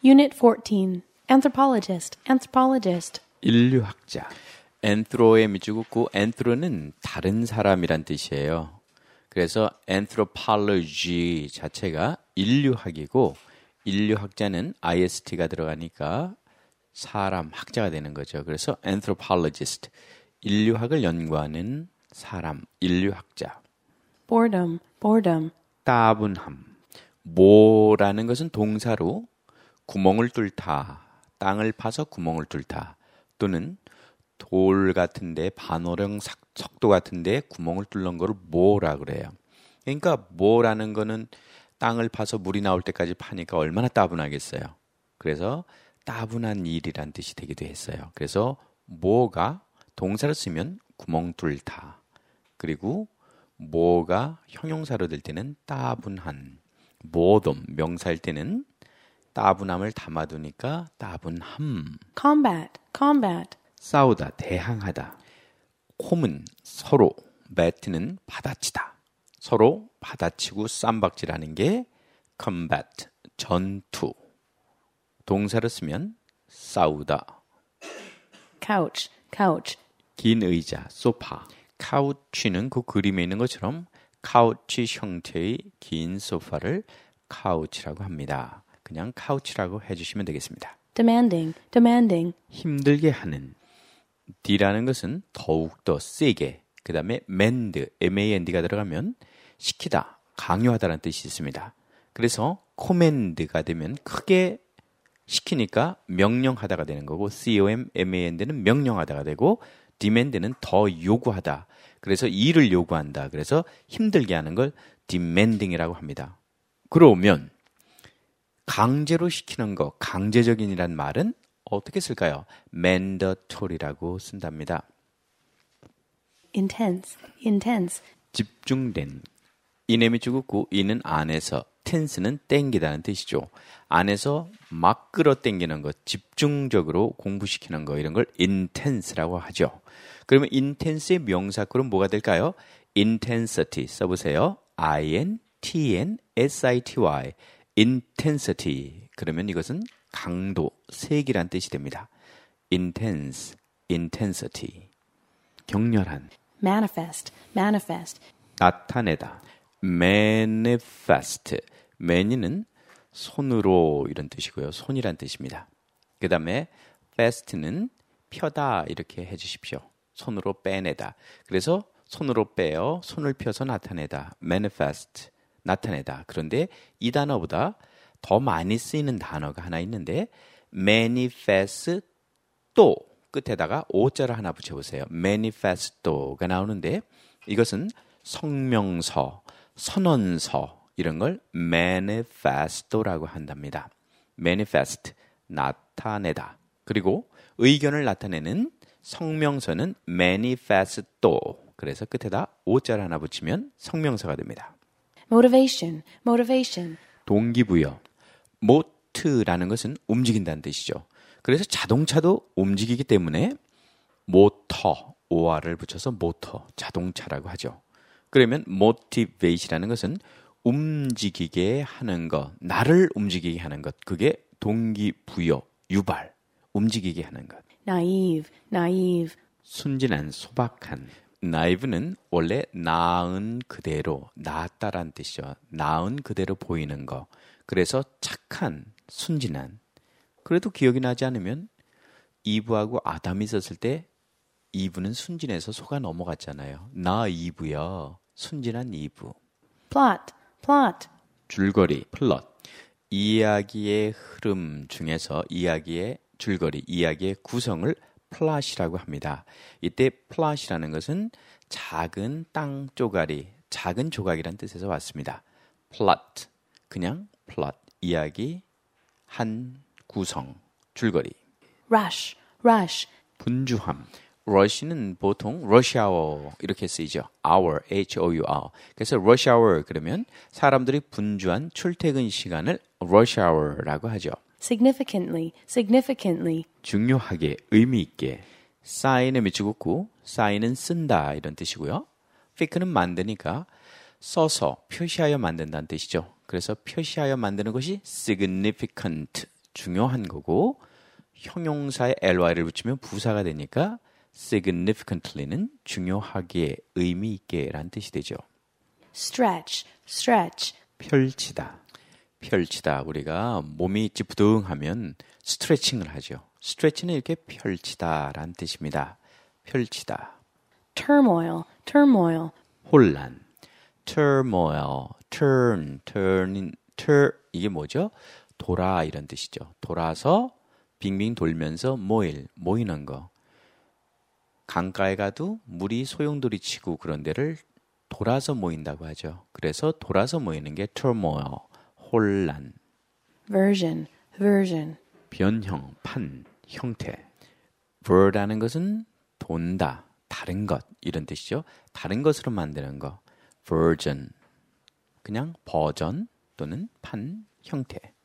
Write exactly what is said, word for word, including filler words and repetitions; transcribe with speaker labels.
Speaker 1: Unit fourteen. Anthropologist, anthropologist.
Speaker 2: 인류학자. anthro의 밑줄 긋고 anthro는 다른 사람이란 뜻이에요. 그래서 anthropology 자체가 인류학이고 인류학자는 아이에스티가 들어가니까 사람, 학자가 되는 거죠. 그래서 anthropologist, 인류학을 연구하는 사람, 인류학자.
Speaker 1: Boredom, boredom.
Speaker 2: 따분함. 모라는 것은 동사로 구멍을 뚫다, 땅을 파서 구멍을 뚫다, 또는 돌 같은데 반어령 석도 같은데 구멍을 뚫는 거를 모라 그래요. 그러니까 모라는 거는 땅을 파서 물이 나올 때까지 파니까 얼마나 따분하겠어요. 그래서 따분한 일이란 뜻이 되기도 했어요. 그래서 모가 동사로 쓰면 구멍 뚫다. 그리고 모가 형용사로 될 때는 따분한. 모돔 명사일 때는 따분함을 담아두니까 따분함.
Speaker 1: Combat, combat.
Speaker 2: 싸우다, 대항하다. 콤은 서로, 배트는 받아치다. 서로 받아치고 쌈박질하는 게 combat, 전투. 동사를 쓰면 싸우다.
Speaker 1: Couch, couch.
Speaker 2: 긴 의자, 소파. 카우치는 그 그림에 있는 것처럼 카우치 형태의 긴 소파를 카우치라고 합니다. 그냥 카우치라고 해주시면 되겠습니다.
Speaker 1: Demanding, demanding.
Speaker 2: 힘들게 하는. D라는 것은 더욱더 세게, 그 다음에 mend, M-A-N-D가 들어가면 시키다, 강요하다라는 뜻이 있습니다. 그래서 command가 되면 크게 시키니까 명령하다가 되는 거고 C-O-M-M-A-N-D는 명령하다가 되고 demand는 더 요구하다. 그래서 일을 요구한다. 그래서 힘들게 하는 걸 demanding이라고 합니다. 그러면 강제로 시키는 거, 강제적인이란 말은 어떻게 쓸까요? mandatory라고 쓴답니다.
Speaker 1: Intense, intense.
Speaker 2: 집중된. 이내 밑줄 긋고 이는 안에서, tense는 땡기다는 뜻이죠. 안에서 막 끌어당기는 것, 집중적으로 공부시키는 거, 이런 걸 intense라고 하죠. 그러면 intense의 명사구는 뭐가 될까요? intensity 써보세요. I-N-T-N-S-I-T-Y intensity. 그러면 이것은 강도, 세기란 뜻이 됩니다. intense, intensity. 격렬한.
Speaker 1: Manifest, manifest.
Speaker 2: 나타내다. manifest. man이는 손으로 이런 뜻이고요. 손이란 뜻입니다. 그 다음에 fest는 펴다 이렇게 해주십시오. 손으로 빼내다. 그래서 손으로 빼어 손을 펴서 나타내다. manifest. 나타내다. 그런데 이 단어보다 더 많이 쓰이는 단어가 하나 있는데 manifesto 끝에다가 오자를 하나 붙여보세요. manifesto가 나오는데 이것은 성명서, 선언서 이런 걸 manifesto라고 한답니다. manifest, 나타내다. 그리고 의견을 나타내는 성명서는 manifesto. 그래서 끝에다 오자를 하나 붙이면 성명서가 됩니다.
Speaker 1: Motivation, motivation.
Speaker 2: 동기부여. 모트라는 것은 움직인다는 뜻이죠. 그래서 자동차도 움직이기 때문에 모터, 오알을 붙여서 모터, 자동차라고 하죠. 그러면 motivate이라는 것은 움직이게 하는 것, 나를 움직이게 하는 것. 그게 동기부여, 유발, 움직이게 하는 것.
Speaker 1: Naive, naive.
Speaker 2: 순진한, 소박한. naive는 원래 나은 그대로, 나았다란 뜻이죠. 나은 그대로 보이는 거. 그래서 착한, 순진한. 그래도 기억이 나지 않으면 이브하고 아담이 있었을 때 이브는 순진해서 속아 넘어갔잖아요. 나 이브야. 순진한 이브.
Speaker 1: Plot, plot.
Speaker 2: 줄거리, 플롯. 이야기의 흐름 중에서 이야기의 줄거리, 이야기의 구성을 플롯이라고 합니다. 이때 플롯이라는 것은 작은 땅 쪼가리, 작은 조각이라는 뜻에서 왔습니다. 플롯, 그냥 플롯, 이야기, 한 구성, 줄거리.
Speaker 1: Rush, rush.
Speaker 2: 분주함. rush는 보통 rush hour 이렇게 쓰이죠. hour, H-O-U-R. 그래서 rush hour 그러면 사람들이 분주한 출퇴근 시간을 rush hour라고 하죠.
Speaker 1: Significantly, significantly.
Speaker 2: 중요하게, 의미 있게. sign에 밑줄 긋고 sign은 쓴다 이런 뜻이고요. fake는 만드니까 써서 표시하여 만든다는 뜻이죠. 그래서 표시하여 만드는 것이 significant, 중요한 거고 형용사에 ly를 붙이면 부사가 되니까 significantly는 중요하게, 의미 있게라는 뜻이 되죠.
Speaker 1: stretch, stretch,
Speaker 2: 펼치다, 펼치다. 우리가 몸이 찌뿌둥하면 스트레칭을 하죠. 스트레치는 이렇게 펼치다라는 뜻입니다. 펼치다.
Speaker 1: turmoil, turmoil,
Speaker 2: 혼란, turmoil, turn, turn, tur 이게 뭐죠? 돌아 이런 뜻이죠. 돌아서 빙빙 돌면서 모일, 모이는 거. 강가에 가도 물이 소용돌이 치고 그런 데를 돌아서 모인다고 하죠. 그래서 돌아서 모이는 게 turmoil, 혼란.
Speaker 1: version, version,
Speaker 2: 변형, 판, 형태. ver라는 것은 돈다, 다른 것 이런 뜻이죠. 다른 것으로 만드는 거. version. 그냥 버전 또는 판, 형태.